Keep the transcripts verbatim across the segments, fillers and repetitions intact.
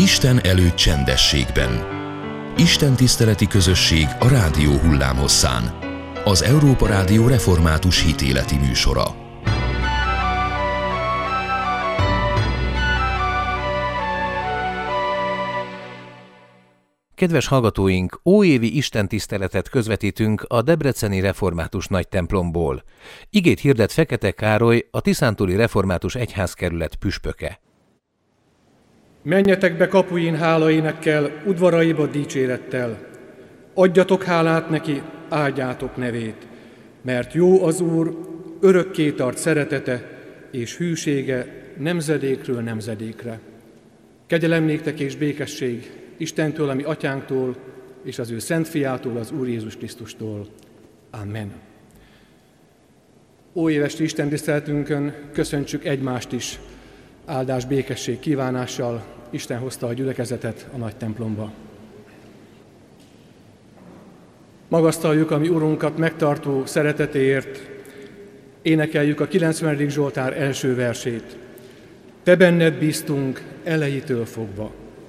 Isten előtt csendességben. Isten tiszteleti közösség a rádió hullámhosszán. Az Európa Rádió református hitéleti műsora. Kedves hallgatóink, óévi istentiszteletet közvetítünk a Debreceni Református Nagytemplomból. Igét hirdet Fekete Károly, a Tiszántúli Református Egyházkerület püspöke. Menjetek be kapuin hálaénekkel, udvaraiba dicsérettel. Adjatok hálát neki, áldjátok nevét, mert jó az Úr, örökké tart szeretete és hűsége nemzedékről nemzedékre. Kegyelem néktek és békesség Istentől, ami Atyánktól, és az ő Szent Fiától, az Úr Jézus Krisztustól. Amen. Óévesti istentiszteletünkön köszöntsük egymást is áldás, békesség kívánással. Isten hozta a gyülekezetet a nagy templomba. Magasztaljuk a mi Urunkat megtartó szeretetéért, énekeljük a kilencvenedik Zsoltár első versét. Te benned bíztunk elejétől fogva.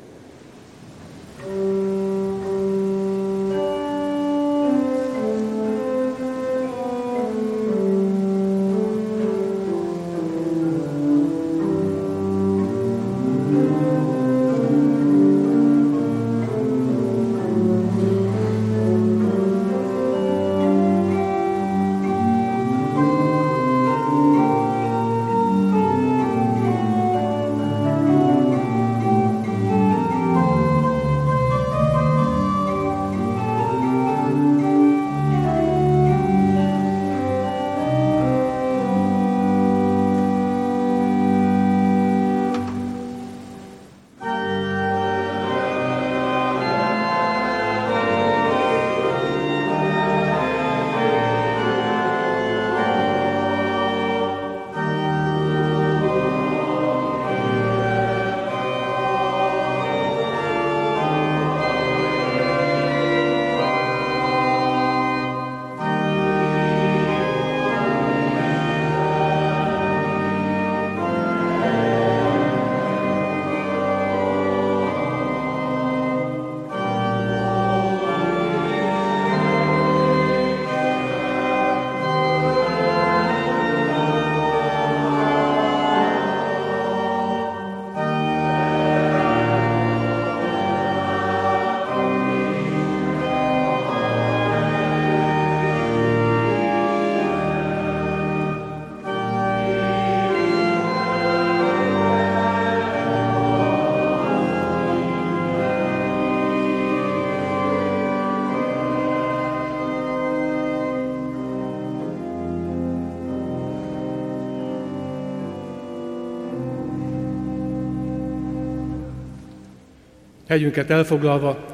Helyünket elfoglalva,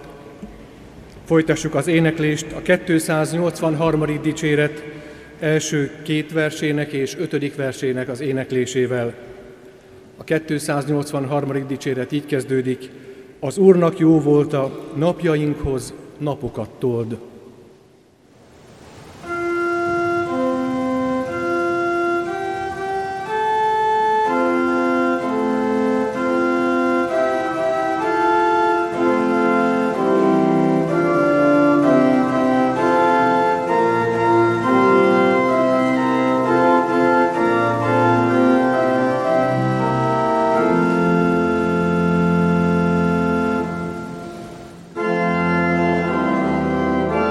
folytassuk az éneklést a kétszáznyolcvanharmadik dicséret első két versének és ötödik versének az éneklésével. A kétszáznyolcvanharmadik dicséret így kezdődik: az Úrnak jó volta, napjainkhoz napokat told. Thank you.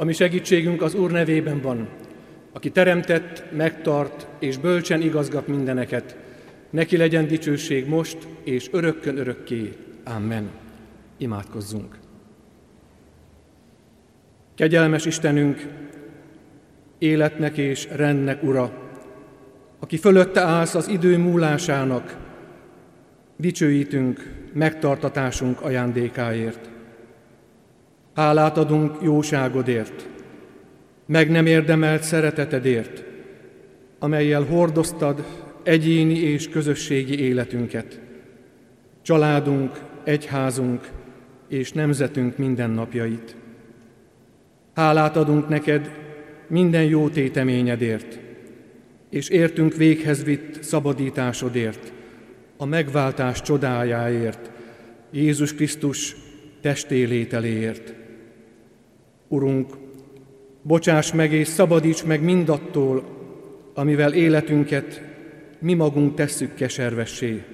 A mi segítségünk az Úr nevében van, aki teremtett, megtart és bölcsen igazgat mindeneket. Neki legyen dicsőség most és örökkön örökké. Amen. Imádkozzunk. Kegyelmes Istenünk, életnek és rendnek Ura, aki fölötte állsz az idő múlásának, dicsőítünk megtartatásunk ajándékáért. Hálát adunk jóságodért, meg nem érdemelt szeretetedért, amellyel hordoztad egyéni és közösségi életünket, családunk, egyházunk és nemzetünk mindennapjait. Hálát adunk neked minden jó téteményedért, és értünk véghez vitt szabadításodért, a megváltás csodájáért, Jézus Krisztus testélételéért. Urunk, bocsáss meg és szabadíts meg mindattól, amivel életünket mi magunk tesszük keservessé.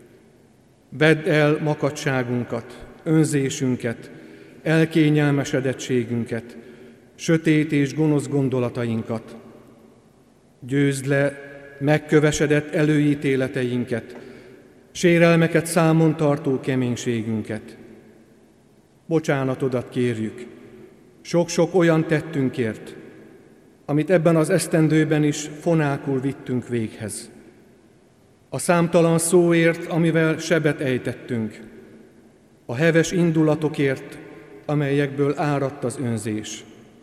Vedd el makadságunkat, önzésünket, elkényelmesedettségünket, sötét és gonosz gondolatainkat. Győzd le megkövesedett előítéleteinket, sérelmeket számon tartó keménységünket. Bocsánatodat kérjük sok-sok olyan tettünkért, amit ebben az esztendőben is fonákul vittünk véghez. A számtalan szóért, amivel sebet ejtettünk, a heves indulatokért, amelyekből áradt az önzés.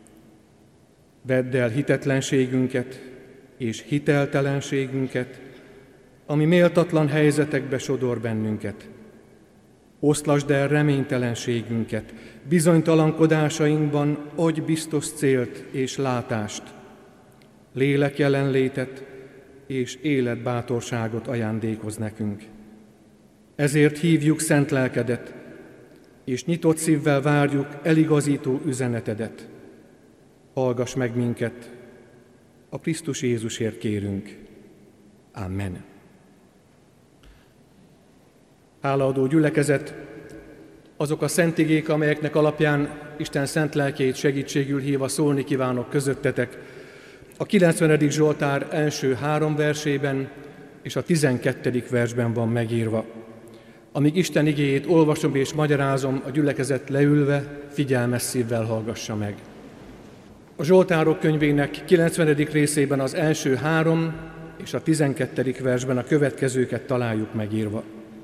Vedd el hitetlenségünket és hiteltelenségünket, ami méltatlan helyzetekbe sodor bennünket. Oszlasd el reménytelenségünket, bizonytalankodásainkban adj biztos célt és látást, lélek jelenlétet és életbátorságot ajándékoz nekünk. Ezért hívjuk szent lelkedet, és nyitott szívvel várjuk eligazító üzenetedet. Hallgass meg minket, a Krisztus Jézusért kérünk. Amen. Hálaadó gyülekezet, azok a szent igék, amelyeknek alapján Isten szent lelkét segítségül hívva szólni kívánok közöttetek, a kilencvenedik Zsoltár első három versében és a tizenkettedik versben van megírva. Amíg Isten igéjét olvasom és magyarázom, a gyülekezet leülve figyelmes szívvel hallgassa meg. A Zsoltárok könyvének kilencvenedik részében az első három és a tizenkettedik versben a következőket találjuk megírva.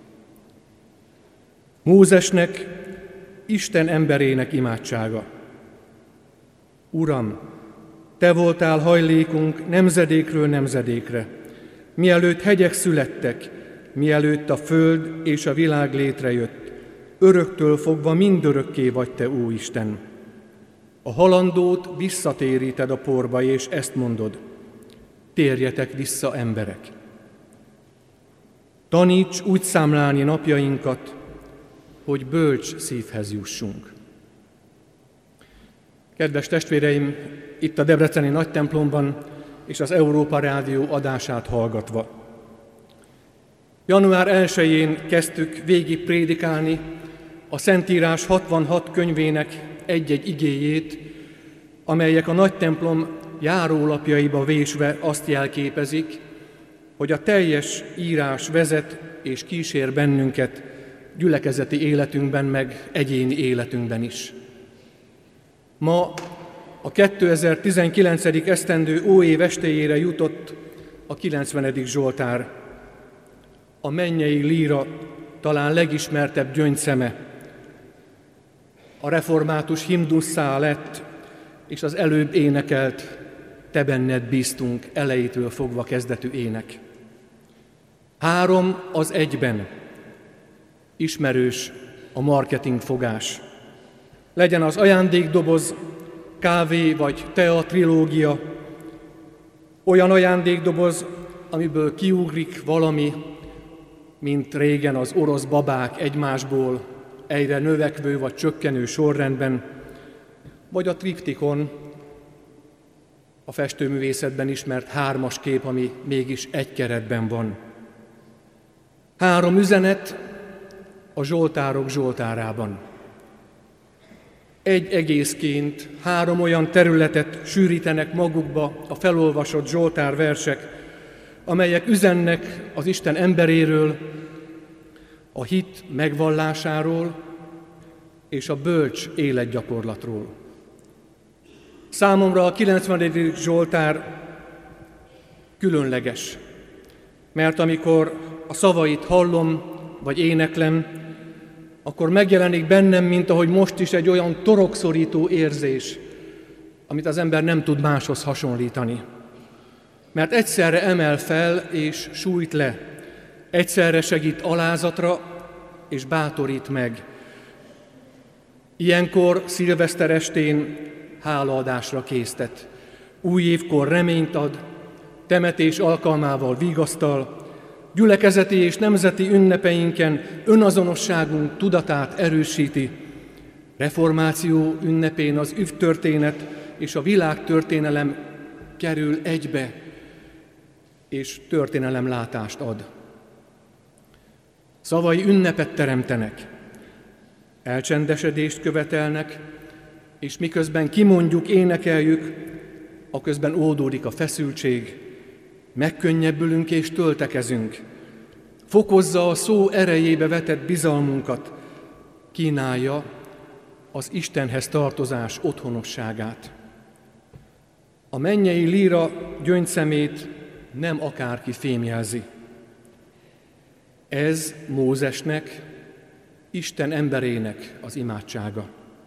Mózesnek, Isten emberének imádsága. Uram, te voltál hajlékunk nemzedékről nemzedékre, mielőtt hegyek születtek, mielőtt a föld és a világ létrejött, öröktől fogva mindörökké vagy te, ó Isten. A halandót visszatéríted a porba, és ezt mondod: térjetek vissza, emberek. Taníts úgy számlálni napjainkat, hogy bölcs szívhez jussunk. Kedves testvéreim, itt a debreceni nagytemplomban és az Európa Rádió adását hallgatva. január elsején kezdtük végig prédikálni a Szentírás hatvanhat könyvének egy-egy igéjét, amelyek a nagytemplom járólapjaiba vésve azt jelképezik, hogy a teljes írás vezet és kísér bennünket gyülekezeti életünkben, meg egyéni életünkben is. Ma a kétezer-tizenkilencedik esztendő óév estéjére jutott a kilencvenedik Zsoltár, a mennyei líra talán legismertebb gyöngyszeme. A református himnusszá lett, és az előbb énekelt Te benned bíztunk elejétől fogva kezdetű ének. Három az egyben. Ismerős a marketing fogás. Legyen az ajándékdoboz, kávé vagy tea trilógia, olyan ajándékdoboz, amiből kiugrik valami, mint régen az orosz babák egymásból, egyre növekvő vagy csökkenő sorrendben, vagy a triptikon, a festőművészetben ismert hármas kép, ami mégis egy keretben van. Három üzenet a Zsoltárok Zsoltárában. egy egészként három olyan területet sűrítenek magukba a felolvasott Zsoltár versek, amelyek üzennek az Isten emberéről, a hit megvallásáról és a bölcs életgyakorlatról. Számomra a kilencvenedik Zsoltár különleges, mert amikor a szavait hallom vagy éneklem, akkor megjelenik bennem, mint ahogy most is, egy olyan torokszorító érzés, amit az ember nem tud máshoz hasonlítani. Mert egyszerre emel fel és sújt le, egyszerre segít alázatra és bátorít meg. Ilyenkor szilveszter estén hálaadásra késztet, új évkor reményt ad, temetés alkalmával vigasztal, gyülekezeti és nemzeti ünnepeinken önazonosságunk tudatát erősíti, reformáció ünnepén az üvtörténet és a világtörténelem kerül egybe, és történelemlátást ad. Szavai ünnepet teremtenek, elcsendesedést követelnek, és miközben kimondjuk, énekeljük, aközben oldódik a feszültség, megkönnyebbülünk és töltekezünk. Fokozza a szó erejébe vetett bizalmunkat, kínálja az Istenhez tartozás otthonosságát. A mennyei líra gyöngyszemét nem akárki fémjelzi. Ez Mózesnek, Isten emberének az imádsága.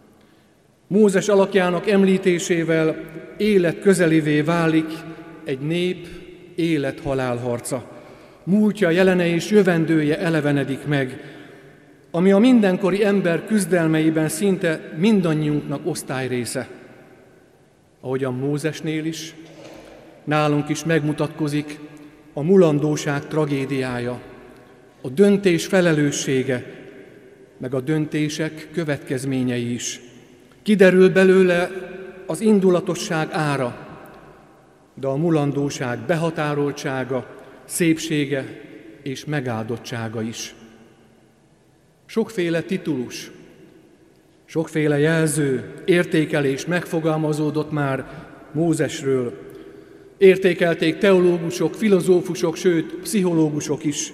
Mózes alakjának említésével élet közelivé válik egy nép élet-halál harca. Múltja, jelene és jövendője elevenedik meg, ami a mindenkori ember küzdelmeiben szinte mindannyiunknak osztályrésze. Ahogyan Mózesnél is, nálunk is megmutatkozik a mulandóság tragédiája, a döntés felelőssége, meg a döntések következményei is. Kiderül belőle az indulatosság ára, de a mulandóság behatároltsága, szépsége és megáldottsága is. Sokféle titulus, sokféle jelző, értékelés megfogalmazódott már Mózesről. Értékelték teológusok, filozófusok, sőt, pszichológusok is.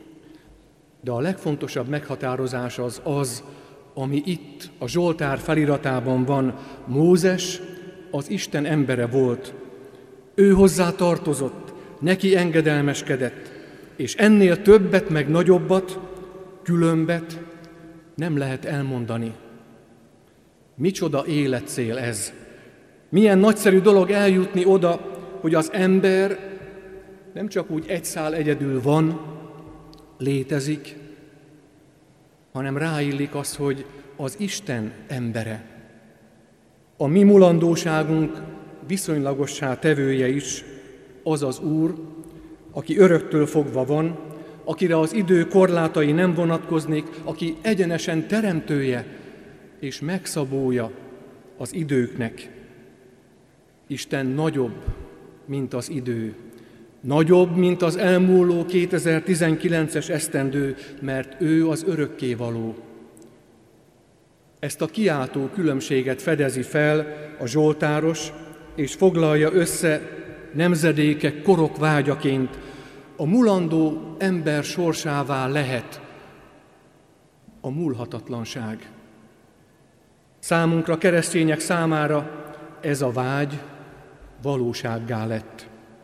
De a legfontosabb meghatározás az az, ami itt a Zsoltár feliratában van. Mózes az Isten embere volt. Ő hozzá tartozott, neki engedelmeskedett, és ennél többet meg nagyobbat, különbet nem lehet elmondani. Micsoda életcél ez! Milyen nagyszerű dolog eljutni oda, hogy az ember nem csak úgy egy szál egyedül van, létezik, hanem ráillik az, hogy az Isten embere. A mi mulandóságunk viszonylagossá tevője is az az Úr, aki öröktől fogva van, akire az idő korlátai nem vonatkoznék, aki egyenesen teremtője és megszabója az időknek. Isten nagyobb, mint az idő, nagyobb, mint az elmúló kétezer-tizenkilences esztendő, mert ő az örökkévaló. Ezt a kiáltó különbséget fedezi fel a zsoltáros, és foglalja össze nemzedékek korok vágyaként. A mulandó ember sorsává lehet a múlhatatlanság. Számunkra, keresztények számára ez a vágy valósággá lett.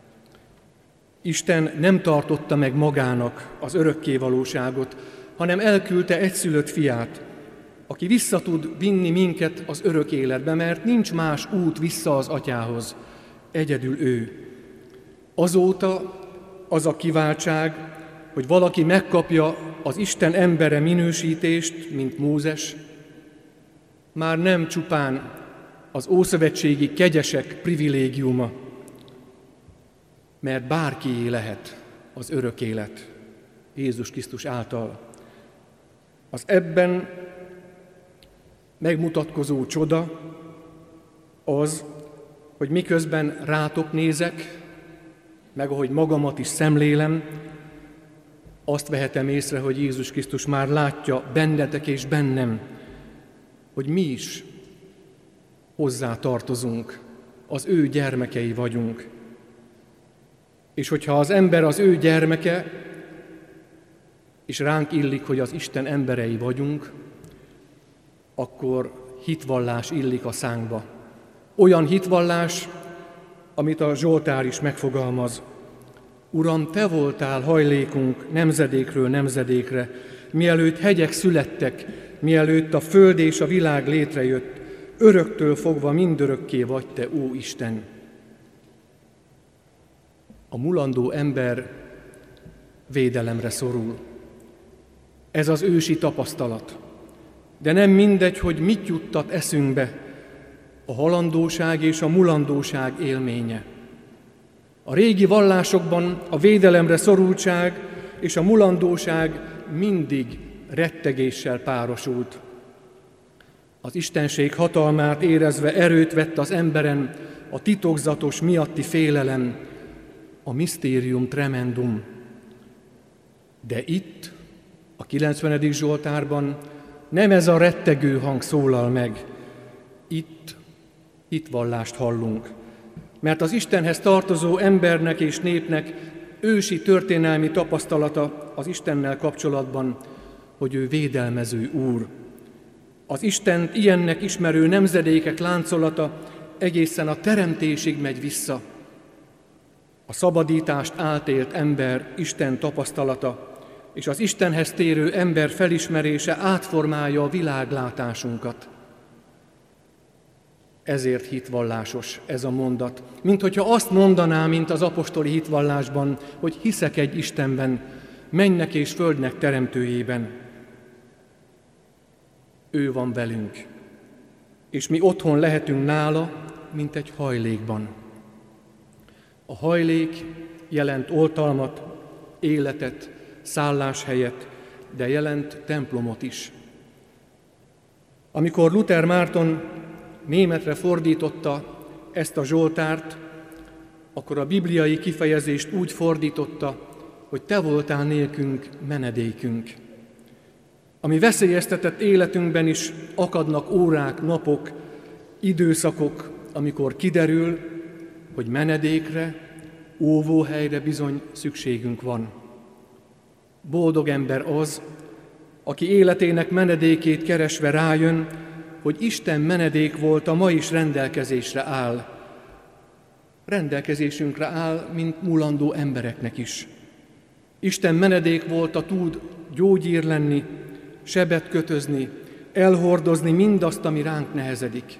Isten nem tartotta meg magának az örökkévalóságot, hanem elküldte egyszülött fiát, aki vissza tud vinni minket az örök életbe, mert nincs más út vissza az atyához, egyedül ő. Azóta az a kiváltság, hogy valaki megkapja az Isten embere minősítést, mint Mózes, már nem csupán az ószövetségi kegyesek privilégiuma, mert bárkié lehet az örök élet Jézus Krisztus által. Az ebben megmutatkozó csoda az, hogy miközben rátok nézek, meg ahogy magamat is szemlélem, azt vehetem észre, hogy Jézus Krisztus már látja bennetek és bennem, hogy mi is hozzá tartozunk, az ő gyermekei vagyunk. És hogyha az ember az ő gyermeke, és ránk illik, hogy az Isten emberei vagyunk, akkor hitvallás illik a szánkba. Olyan hitvallás, amit a Zsoltár is megfogalmaz. Uram, te voltál hajlékunk nemzedékről nemzedékre, mielőtt hegyek születtek, mielőtt a föld és a világ létrejött, öröktől fogva mindörökké vagy te, ó Isten. A mulandó ember védelemre szorul. Ez az ősi tapasztalat. De nem mindegy, hogy mit juttat eszünkbe a halandóság és a mulandóság élménye. A régi vallásokban a védelemre szorultság és a mulandóság mindig rettegéssel párosult. Az istenség hatalmát érezve erőt vett az emberen a titokzatos miatti félelem, a mysterium tremendum. De itt, a kilencvenedik Zsoltárban nem ez a rettegő hang szólal meg. Itt hitvallást hallunk, mert az Istenhez tartozó embernek és népnek ősi történelmi tapasztalata az Istennel kapcsolatban, hogy ő védelmező Úr. Az Istent ilyennek ismerő nemzedékek láncolata egészen a teremtésig megy vissza. A szabadítást átélt ember Isten tapasztalata, és az Istenhez térő ember felismerése átformálja a világlátásunkat. Ezért hitvallásos ez a mondat. Mint hogyha azt mondaná, mint az apostoli hitvallásban, hogy hiszek egy Istenben, mennynek és földnek teremtőjében. Ő van velünk, és mi otthon lehetünk nála, mint egy hajlékban. A hajlék jelent oltalmat, életet, szálláshelyet, de jelent templomot is. Amikor Luther Márton németre fordította ezt a Zsoltárt, akkor a bibliai kifejezést úgy fordította, hogy te voltál nélkünk menedékünk. Ami veszélyeztetett életünkben is akadnak órák, napok, időszakok, amikor kiderül, hogy menedékre, óvóhelyre bizony szükségünk van. Boldog ember az, aki életének menedékét keresve rájön, hogy Isten menedék volt, a ma is rendelkezésre áll. Rendelkezésünkre áll, mint mulandó embereknek is. Isten menedék volt, a tud gyógyír lenni, sebet kötözni, elhordozni mindazt, ami ránk nehezedik.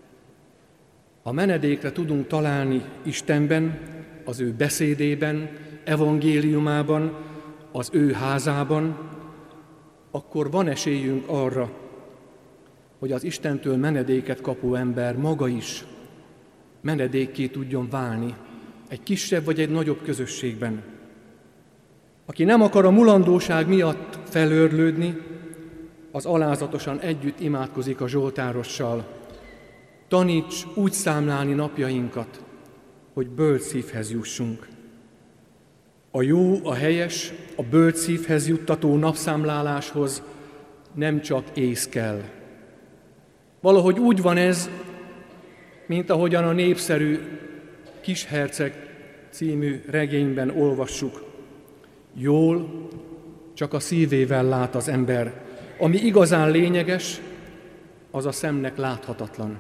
A menedékre tudunk találni Istenben, az ő beszédében, evangéliumában, az ő házában, akkor van esélyünk arra, hogy az Istentől menedéket kapó ember maga is menedékké tudjon válni egy kisebb vagy egy nagyobb közösségben. Aki nem akar a mulandóság miatt felőrlődni, az alázatosan együtt imádkozik a zsoltárossal. Taníts úgy számlálni napjainkat, hogy bölcs szívhez jussunk. A jó, a helyes, a bölcs szívhez juttató napszámláláshoz nem csak ész kell. Valahogy úgy van ez, mint ahogyan a népszerű Kisherceg című regényben olvassuk. Jól, csak a szívével lát az ember. Ami igazán lényeges, az a szemnek láthatatlan.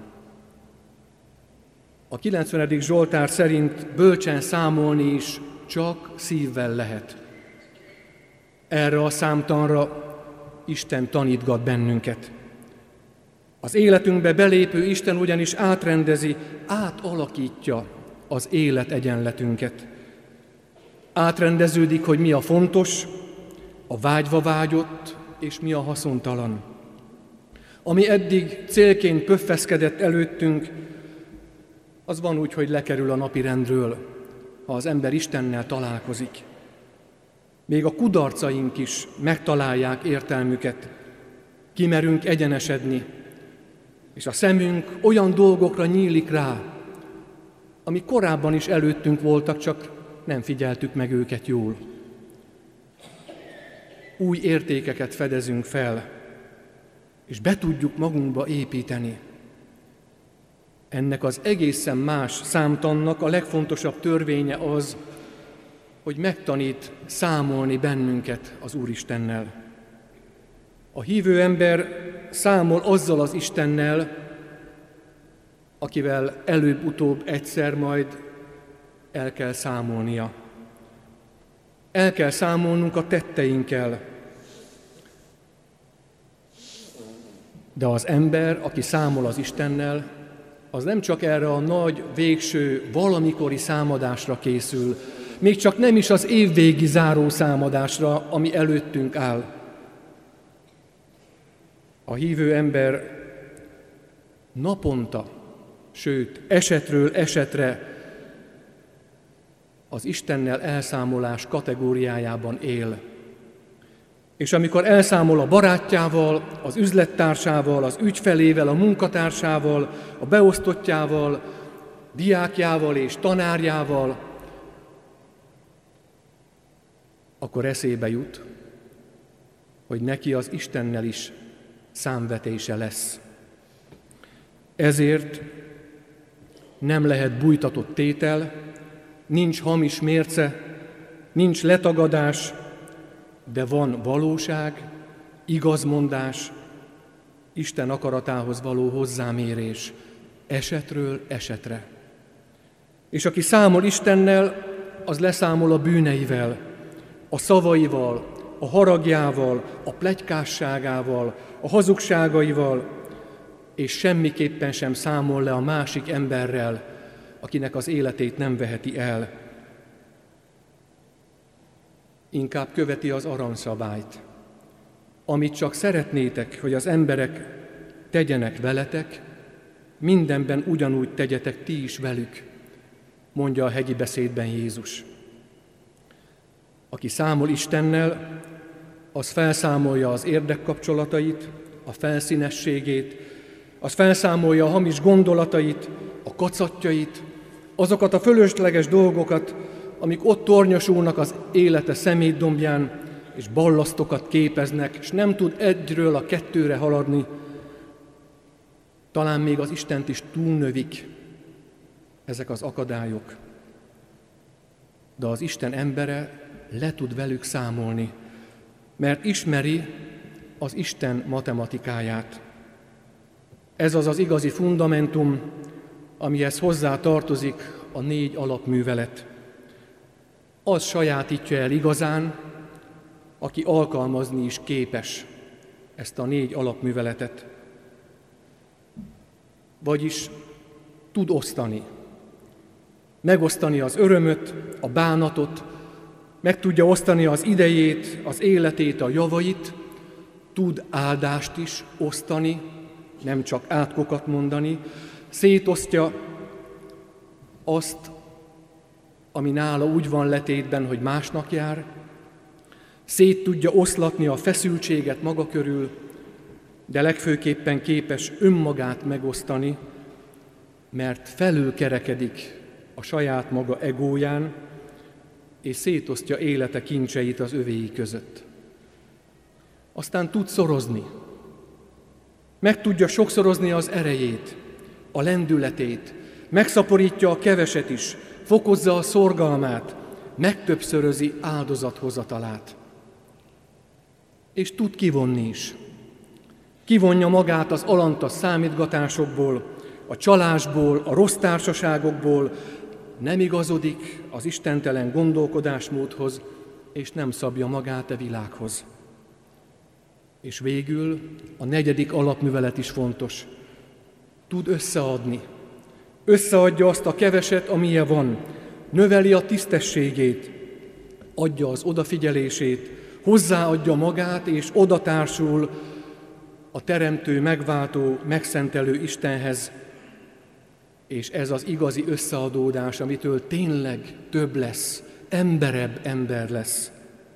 A kilencvenedik Zsoltár szerint bölcsen számolni is csak szívvel lehet. Erre a számtanra Isten tanítgat bennünket. Az életünkbe belépő Isten ugyanis átrendezi, átalakítja az élet egyenletünket. Átrendeződik, hogy mi a fontos, a vágyva vágyott, és mi a haszontalan. Ami eddig célként pöffeszkedett előttünk, az van úgy, hogy lekerül a napirendről, ha az ember Istennel találkozik. Még a kudarcaink is megtalálják értelmüket, kimerünk egyenesedni, és a szemünk olyan dolgokra nyílik rá, ami korábban is előttünk voltak, csak nem figyeltük meg őket jól. Új értékeket fedezünk fel, és be tudjuk magunkba építeni. Ennek az egészen más számtannak a legfontosabb törvénye az, hogy megtanít számolni bennünket az Úristennel. A hívő ember számol azzal az Istennel, akivel előbb-utóbb egyszer majd el kell számolnia. El kell számolnunk a tetteinkkel. De az ember, aki számol az Istennel, az nem csak erre a nagy, végső, valamikori számadásra készül, még csak nem is az évvégi záró számadásra, ami előttünk áll. A hívő ember naponta, sőt, esetről esetre az Istennel elszámolás kategóriájában él. És amikor elszámol a barátjával, az üzlettársával, az ügyfelével, a munkatársával, a beosztottjával, diákjával és tanárjával, akkor eszébe jut, hogy neki az Istennel is számvetése lesz. Ezért nem lehet bújtatott tétel, nincs hamis mérce, nincs letagadás, de van valóság, igazmondás, Isten akaratához való hozzámérés, esetről esetre. És aki számol Istennel, az leszámol a bűneivel, a szavaival, a haragjával, a pletykásságával, a hazugságaival, és semmiképpen sem számol le a másik emberrel, akinek az életét nem veheti el. Inkább követi az aranyszabályt, amit csak szeretnétek, hogy az emberek tegyenek veletek, mindenben ugyanúgy tegyetek ti is velük, mondja a hegyi beszédben Jézus. Aki számol Istennel, az felszámolja az érdekkapcsolatait, a felszínességét, az felszámolja a hamis gondolatait, a kacatjait, azokat a fölösleges dolgokat, amik ott tornyosulnak az élete szemétdombján, és ballasztokat képeznek, és nem tud egyről a kettőre haladni, talán még az Istent is túlnövik ezek az akadályok. De az Isten embere le tud velük számolni, mert ismeri az Isten matematikáját. Ez az az igazi fundamentum, amihez hozzá tartozik a négy alapművelet. Az sajátítja el igazán, aki alkalmazni is képes ezt a négy alapműveletet. Vagyis tud osztani. Megosztani az örömöt, a bánatot, meg tudja osztani az idejét, az életét, a javait, tud áldást is osztani, nem csak átkokat mondani, szétosztja azt, ami nála úgy van letétben, hogy másnak jár, szét tudja oszlatni a feszültséget maga körül, de legfőképpen képes önmagát megosztani, mert felülkerekedik a saját maga egóján, és szétosztja élete kincseit az övéi között. Aztán tud szorozni, meg tudja sokszorozni az erejét, a lendületét, megszaporítja a keveset is, fokozza a szorgalmát, megtöbbszörözi áldozathozatalát. És tud kivonni is. Kivonja magát az alantas számítgatásokból, a csalásból, a rossz társaságokból, nem igazodik az istentelen gondolkodásmódhoz, és nem szabja magát a világhoz. És végül a negyedik alapművelet is fontos. Tud összeadni. Összeadja azt a keveset, amilyen van. Növeli a tisztességét, adja az odafigyelését, hozzáadja magát, és oda társul a teremtő, megváltó, megszentelő Istenhez, és ez az igazi összeadódás, amitől tényleg több lesz, emberebb ember lesz.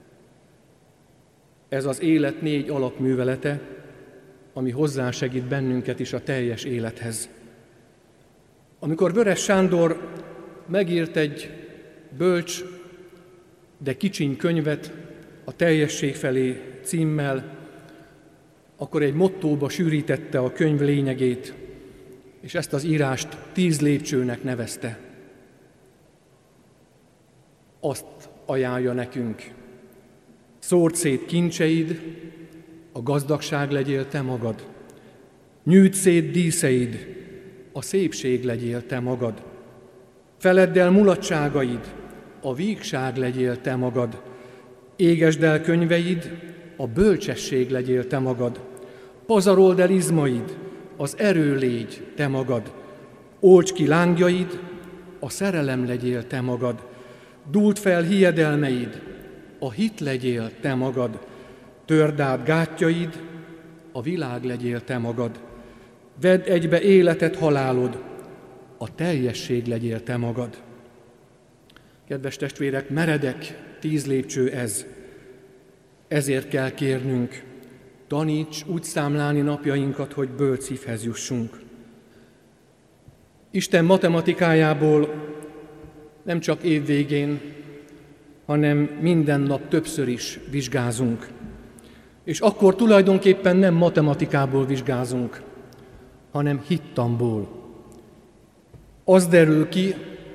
Ez az élet négy alapművelete, ami hozzásegít bennünket is a teljes élethez. Amikor Vörös Sándor megírt egy bölcs, de kicsiny könyvet a Teljesség felé címmel, akkor egy mottóba sűrítette a könyv lényegét. és ezt az írást tíz lépcsőnek nevezte. Azt ajánlja nekünk: szórt szét kincseid, a gazdagság legyél te magad. Nyűjtsd szét díszeid, a szépség legyél te magad. Feledd el mulatságaid, a vígság legyél te magad. Égesd el könyveid, a bölcsesség legyél te magad. Pazarold el izmaid, az erő légy te magad. Olts ki lángjaid, a szerelem legyél te magad. Dúld fel hiedelmeid, a hit legyél te magad. Törd át gátjaid, a világ legyél te magad. Vedd egybe életed, halálod, a teljesség legyél te magad. Kedves testvérek, meredek tíz lépcső ez. Ezért kell kérnünk, taníts úgy számlálni napjainkat, hogy bölcs szívhez jussunk. Isten matematikájából nem csak évvégén, hanem minden nap többször is vizsgázunk. És akkor tulajdonképpen nem matematikából vizsgázunk, hanem hittamból. Az derül ki,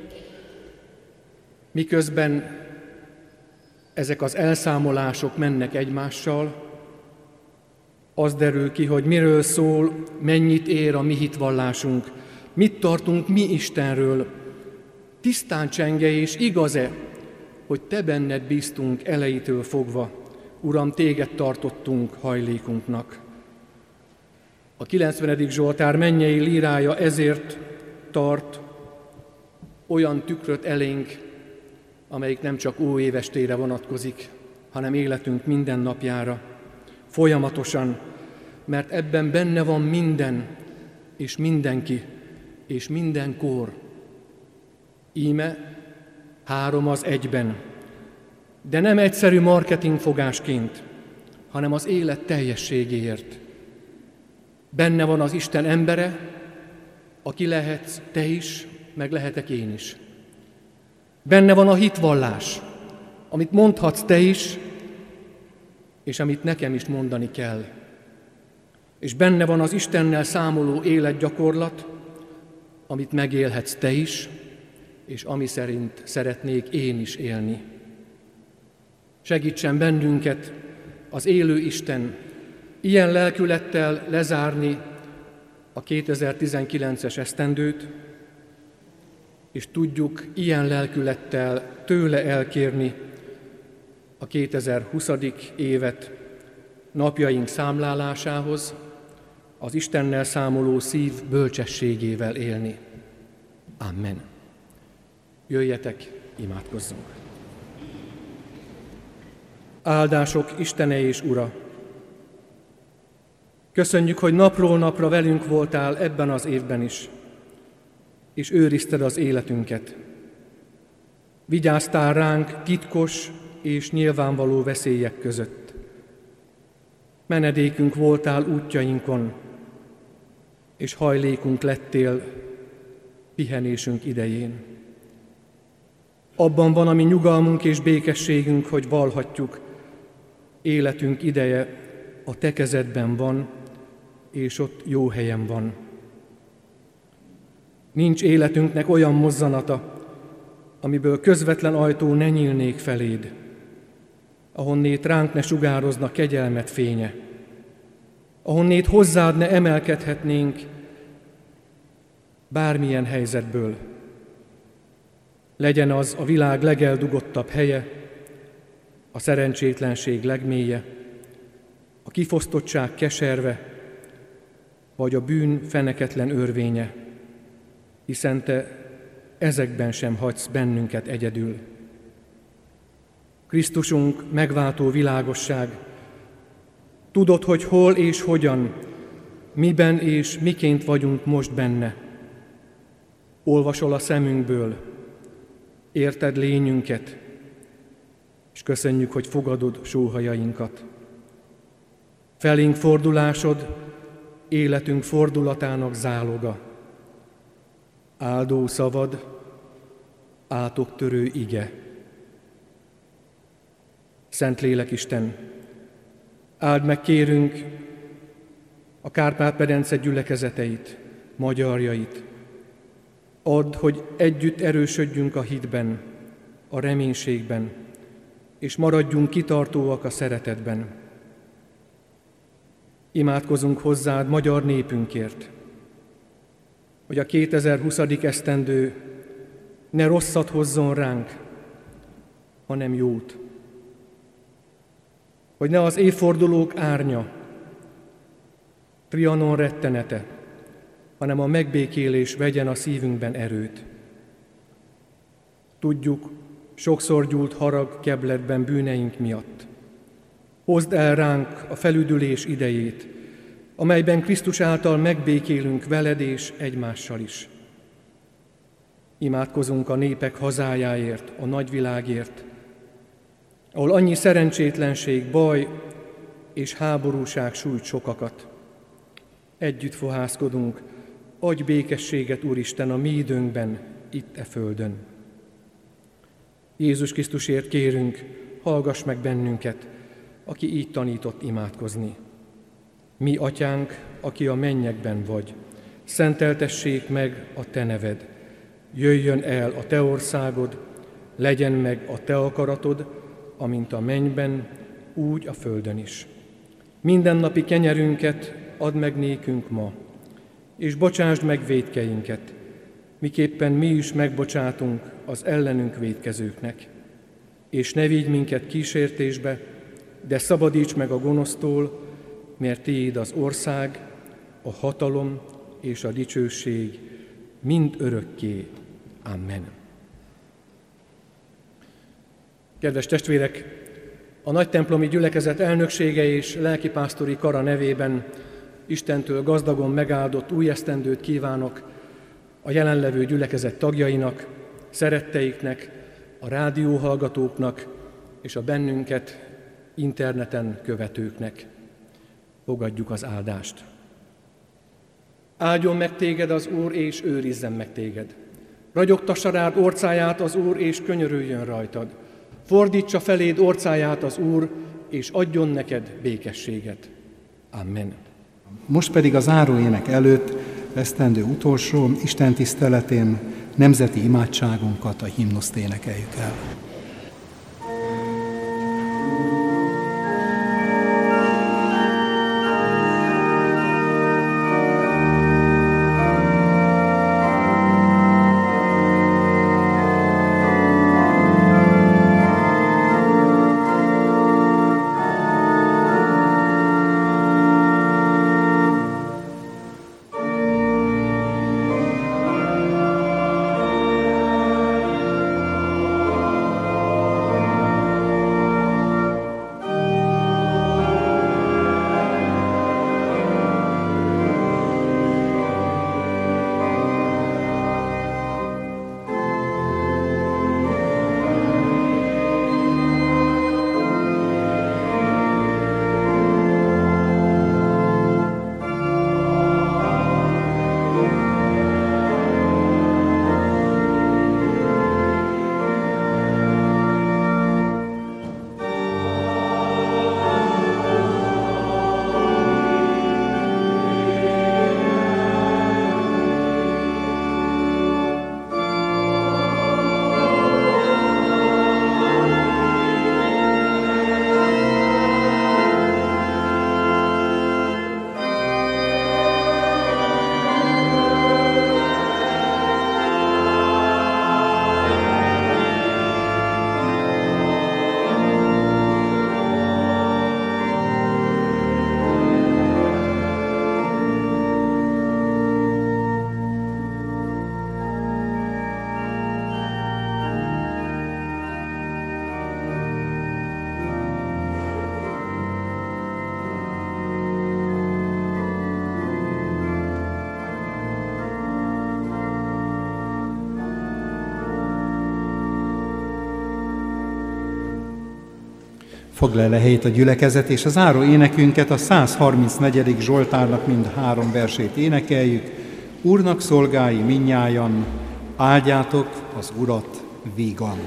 miközben ezek az elszámolások mennek egymással, az derül ki, hogy miről szól, mennyit ér a mi hitvallásunk, mit tartunk mi Istenről, tisztán csenge és igaz-e, hogy te benned bíztunk elejétől fogva, Uram, téged tartottunk hajlékunknak. A kilencvenedik Zsoltár mennyei lírája ezért tart olyan tükröt elénk, amelyik nem csak óévestére vonatkozik, hanem életünk minden napjára, folyamatosan, mert ebben benne van minden, és mindenki, és mindenkor. Íme három az egyben, de nem egyszerű marketingfogásként, hanem az élet teljességéért. Benne van az Isten embere, aki lehetsz te is, meg lehetek én is. Benne van a hitvallás, amit mondhatsz te is, és amit nekem is mondani kell. És benne van az Istennel számoló életgyakorlat, amit megélhetsz te is, és ami szerint szeretnék én is élni. Segítsen bennünket az élő Isten ilyen lelkülettel lezárni a kétezer-tizenkilences esztendőt, és tudjuk ilyen lelkülettel tőle elkérni a kétezer-huszadik évet napjaink számlálásához, az Istennel számoló szív bölcsességével élni. Amen. Jöjjetek, imádkozzunk! Áldások Istene és Ura! Köszönjük, hogy napról napra velünk voltál ebben az évben is, és őrizted az életünket. Vigyáztál ránk titkos és nyilvánvaló veszélyek között. Menedékünk voltál útjainkon, és hajlékunk lettél pihenésünk idején. Abban van a mi nyugalmunk és békességünk, hogy vallhatjuk, életünk ideje a te kezedben van, és ott jó helyen van. Nincs életünknek olyan mozzanata, amiből közvetlen ajtó ne nyílnék feléd, ahonnét ránk ne sugározna kegyelmet fénye, ahonnét hozzád ne emelkedhetnénk bármilyen helyzetből. Legyen az a világ legeldugottabb helye, a szerencsétlenség legmélye, a kifosztottság keserve, vagy a bűn feneketlen örvénye, hiszen te ezekben sem hagysz bennünket egyedül. Krisztusunk megváltó világosság, tudod, hogy hol és hogyan, miben és miként vagyunk most benne. Olvasol a szemünkből, érted lényünket, és köszönjük, hogy fogadod sóhajainkat. Felénk fordulásod, életünk fordulatának záloga. Áldó szavad, átoktörő ige. Szentlélek Isten, áld meg kérünk a Kárpát-medence gyülekezeteit, magyarjait. Add, hogy együtt erősödjünk a hitben, a reménységben, és maradjunk kitartóak a szeretetben. Imádkozunk hozzád magyar népünkért, hogy a kétezer-huszadik esztendő ne rosszat hozzon ránk, hanem jót. Hogy ne az évfordulók árnya, Trianon rettenete, hanem a megbékélés vegyen a szívünkben erőt. Tudjuk, sokszor gyúlt harag kebletben bűneink miatt. Hozd el ránk a felüdülés idejét, amelyben Krisztus által megbékélünk veled és egymással is. Imádkozunk a népek hazájáért, a nagyvilágért, ahol annyi szerencsétlenség, baj és háborúság sújt sokakat. Együtt fohászkodunk, adj békességet, Úristen, a mi időnkben, itt e földön. Jézus Krisztusért kérünk, hallgass meg bennünket, aki így tanított imádkozni. Mi, Atyánk, aki a mennyekben vagy, szenteltessék meg a Te neved. Jöjjön el a Te országod, legyen meg a Te akaratod, amint a mennyben, úgy a földön is. Mindennapi kenyerünket add meg nékünk ma, és bocsásd meg vétkeinket, miképpen mi is megbocsátunk az ellenünk vétkezőknek. És ne vigy minket kísértésbe, de szabadíts meg a gonosztól, mert Tiéd az ország, a hatalom és a dicsőség mind örökké. Amen. Kedves testvérek, a nagytemplomi gyülekezet elnöksége és lelkipásztori kara nevében Istentől gazdagon megáldott új esztendőt kívánok a jelenlevő gyülekezet tagjainak, szeretteiknek, a rádióhallgatóknak és a bennünket interneten követőknek. Fogadjuk az áldást. Áldjon meg téged az Úr, és őrizzen meg téged. Ragyogtassa rád orcáját az Úr, és könyörüljön rajtad. Fordítsa feléd orcáját az Úr, és adjon neked békességet. Amen. Most pedig a záróének előtt esztendő utolsó istentiszteletén nemzeti imádságunkat, a himnuszt énekeljük el. Foglal el helyét a gyülekezet, és a záró énekünket, a száz harmincnegyedik Zsoltárnak mind három versét énekeljük. Úrnak szolgái minnyájan, áldjátok az Urat vígan.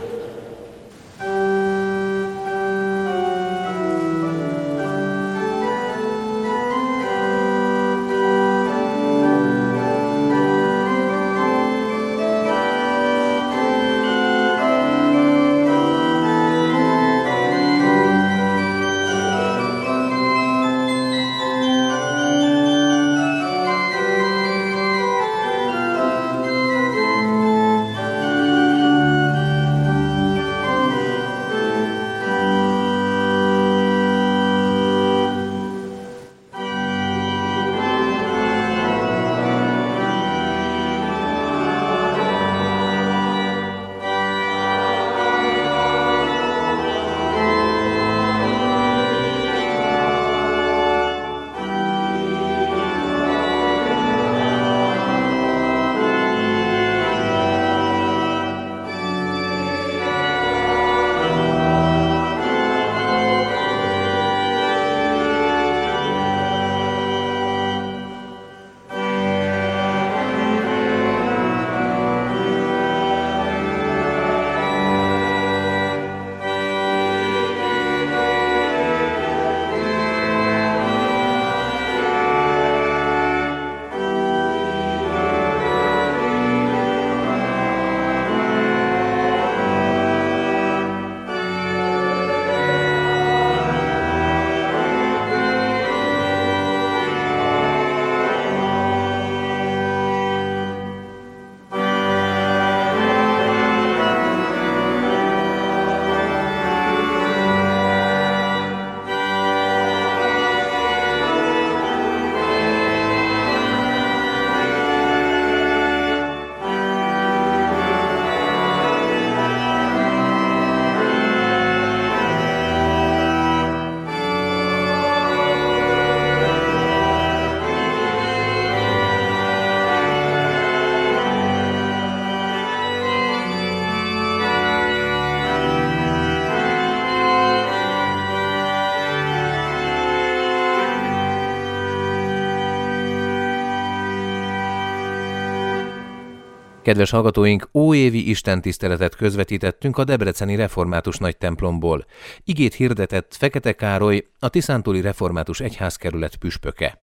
Kedves hallgatóink, óévi istentiszteletet közvetítettünk a debreceni református nagytemplomból. Igét hirdetett Fekete Károly, a tiszántúli református egyházkerület püspöke.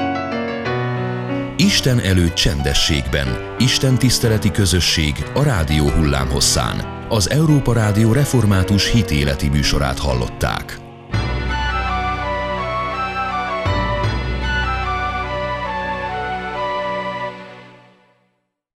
Isten előtt csendességben, Isten tiszteleti közösség a rádió hullámhosszán. Az Európa Rádió református hitéleti műsorát hallották.